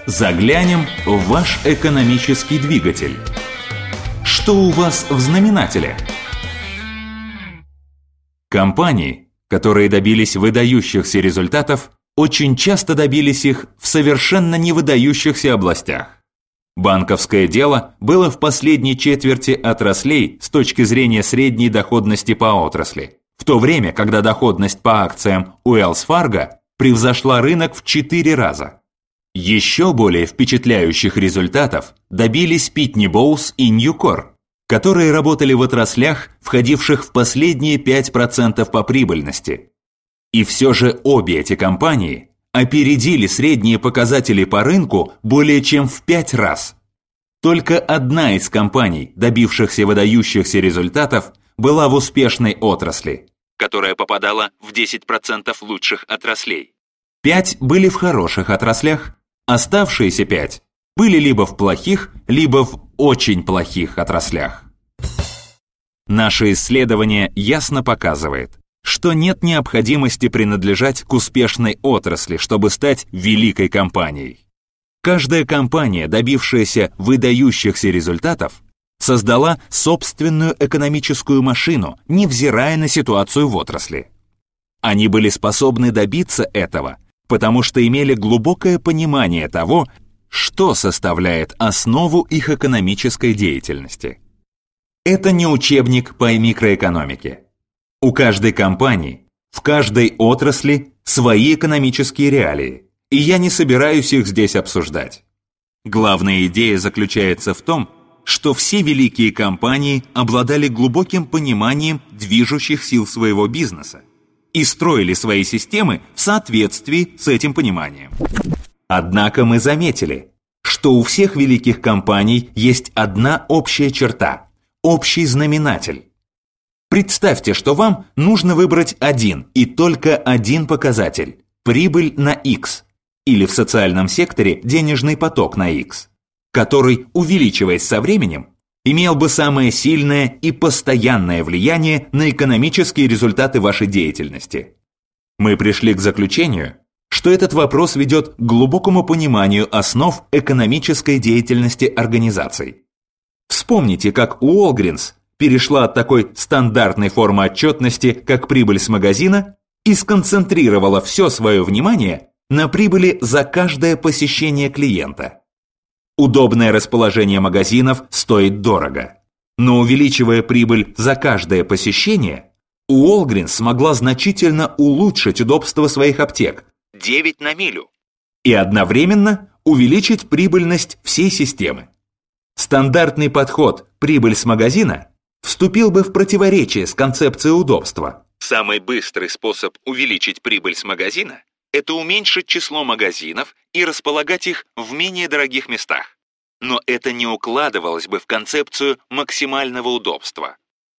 Заглянем в ваш экономический двигатель. Что у вас в знаменателе? Компании, которые добились выдающихся результатов, очень часто добились их в совершенно не выдающихся областях. Банковское дело было в последней четверти отраслей с точки зрения средней доходности по отрасли, в то время, когда доходность по акциям Уэллс Фарго превзошла рынок в 4 раза. Еще более впечатляющих результатов добились Питни Боус и Ньюкор, которые работали в отраслях, входивших в последние 5% по прибыльности. И все же обе эти компании опередили средние показатели по рынку более чем в 5 раз. Только одна из компаний, добившихся выдающихся результатов, была в успешной отрасли, которая попадала в 10% лучших отраслей. 5 были в хороших отраслях, оставшиеся 5 были либо в плохих, либо в очень плохих отраслях. Наше исследование ясно показывает, что нет необходимости принадлежать к успешной отрасли, чтобы стать великой компанией. Каждая компания, добившаяся выдающихся результатов, создала собственную экономическую машину, невзирая на ситуацию в отрасли. Они были способны добиться этого, потому что имели глубокое понимание того, что составляет основу их экономической деятельности. Это не учебник по микроэкономике. У каждой компании, в каждой отрасли свои экономические реалии, и я не собираюсь их здесь обсуждать. Главная идея заключается в том, что все великие компании обладали глубоким пониманием движущих сил своего бизнеса и строили свои системы в соответствии с этим пониманием. Однако мы заметили, что у всех великих компаний есть одна общая черта – общий знаменатель. Представьте, что вам нужно выбрать один и только один показатель – прибыль на X, или в социальном секторе денежный поток на X, который, увеличиваясь со временем, имел бы самое сильное и постоянное влияние на экономические результаты вашей деятельности. Мы пришли к заключению, что этот вопрос ведет к глубокому пониманию основ экономической деятельности организаций. Вспомните, как Уолгринс перешла от такой стандартной формы отчетности, как прибыль с магазина, и сконцентрировала все свое внимание на прибыли за каждое посещение клиента. Удобное расположение магазинов стоит дорого, но увеличивая прибыль за каждое посещение, Уолгринс смогла значительно улучшить удобство своих аптек 9 на милю и одновременно увеличить прибыльность всей системы. Стандартный подход «прибыль с магазина» вступил бы в противоречие с концепцией удобства. Самый быстрый способ увеличить прибыль с магазина – это уменьшить число магазинов и располагать их в менее дорогих местах. Но это не укладывалось бы в концепцию максимального удобства.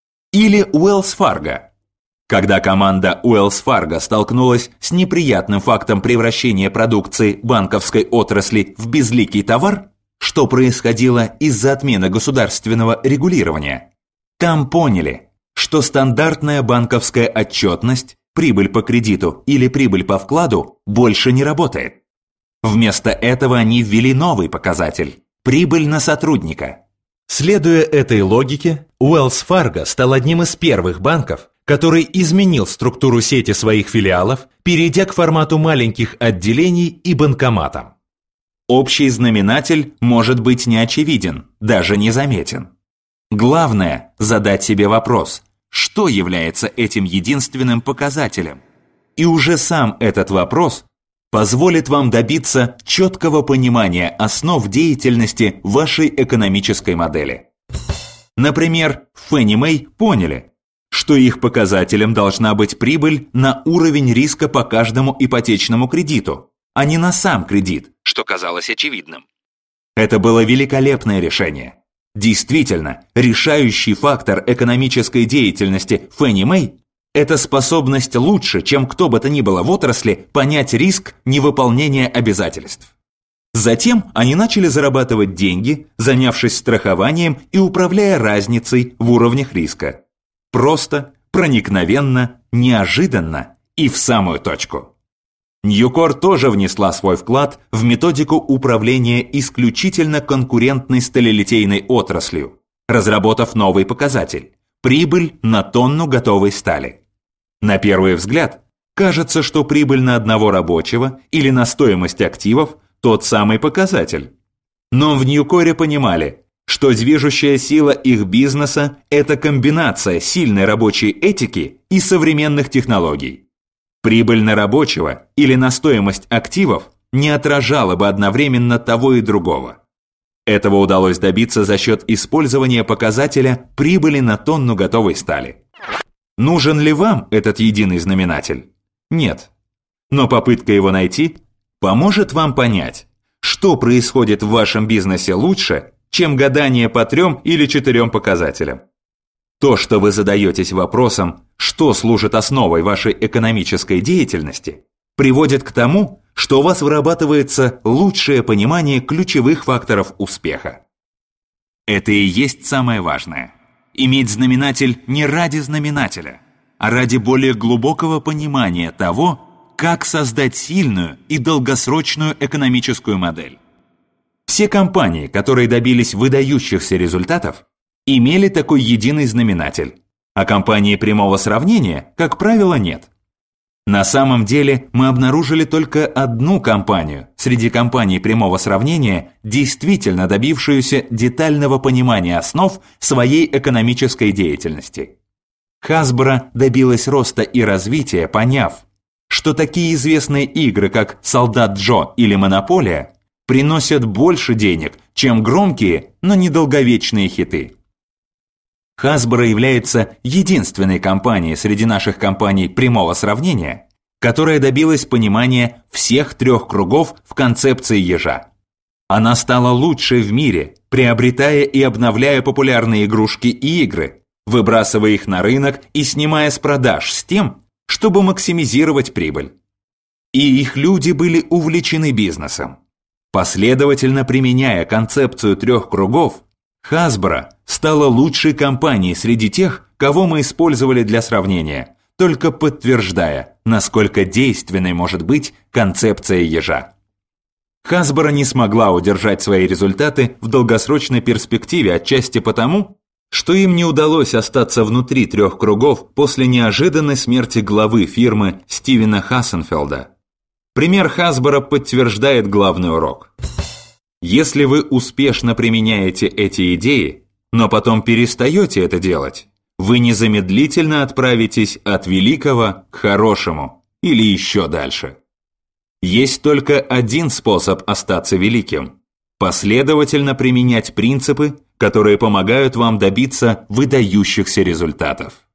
Или Уэллс Фарго. Когда команда Уэллс Фарго столкнулась с неприятным фактом превращения продукции банковской отрасли в безликий товар, что происходило из-за отмены государственного регулирования, там поняли, что стандартная банковская отчетность, прибыль по кредиту или прибыль по вкладу больше не работает. Вместо этого они ввели новый показатель – прибыль на сотрудника. Следуя этой логике, Уэллс Фарго стал одним из первых банков, который изменил структуру сети своих филиалов, перейдя к формату маленьких отделений и банкоматам. Общий знаменатель может быть неочевиден, даже незаметен. Главное – задать себе вопрос, что является этим единственным показателем. И уже сам этот вопрос позволит вам добиться четкого понимания основ деятельности вашей экономической модели. Например, Фенни Мэй поняли, что их показателем должна быть прибыль на уровень риска по каждому ипотечному кредиту, а не на сам кредит, что казалось очевидным. Это было великолепное решение. Действительно, решающий фактор экономической деятельности Фенни Мэй – это способность лучше, чем кто бы то ни было в отрасли, понять риск невыполнения обязательств. Затем они начали зарабатывать деньги, занявшись страхованием и управляя разницей в уровнях риска. Просто, проникновенно, неожиданно и в самую точку. Ньюкор тоже внесла свой вклад в методику управления исключительно конкурентной сталелитейной отраслью, разработав новый показатель – прибыль на тонну готовой стали. На первый взгляд, кажется, что прибыль на одного рабочего или на стоимость активов – тот самый показатель. Но в Ньюкоре понимали, что движущая сила их бизнеса – это комбинация сильной рабочей этики и современных технологий. Прибыль на рабочего или на стоимость активов не отражала бы одновременно того и другого. Этого удалось добиться за счет использования показателя прибыли на тонну готовой стали. Нужен ли вам этот единый знаменатель? Нет. Но попытка его найти поможет вам понять, что происходит в вашем бизнесе лучше, чем гадание по 3 или 4 показателям. То, что вы задаетесь вопросом, что служит основой вашей экономической деятельности, приводит к тому, что у вас вырабатывается лучшее понимание ключевых факторов успеха. Это и есть самое важное. Иметь знаменатель не ради знаменателя, а ради более глубокого понимания того, как создать сильную и долгосрочную экономическую модель. Все компании, которые добились выдающихся результатов, имели такой единый знаменатель, а компании прямого сравнения, как правило, нет. На самом деле мы обнаружили только одну компанию среди компаний прямого сравнения, действительно добившуюся детального понимания основ своей экономической деятельности. Hasbro добилась роста и развития, поняв, что такие известные игры, как «Солдат Джо» или «Монополия», приносят больше денег, чем громкие, но недолговечные хиты. Hasbro является единственной компанией среди наших компаний прямого сравнения, которая добилась понимания всех 3 кругов в концепции ежа. Она стала лучшей в мире, приобретая и обновляя популярные игрушки и игры, выбрасывая их на рынок и снимая с продаж с тем, чтобы максимизировать прибыль. И их люди были увлечены бизнесом. Последовательно применяя концепцию 3 кругов, Hasbro стала лучшей компанией среди тех, кого мы использовали для сравнения, только подтверждая, насколько действенной может быть концепция ежа. Hasbro не смогла удержать свои результаты в долгосрочной перспективе отчасти потому, что им не удалось остаться внутри 3 кругов после неожиданной смерти главы фирмы Стивена Хасенфелда. Пример Hasbro подтверждает главный урок. Если вы успешно применяете эти идеи, но потом перестаете это делать, вы незамедлительно отправитесь от великого к хорошему или еще дальше. Есть только один способ остаться великим – последовательно применять принципы, которые помогают вам добиться выдающихся результатов.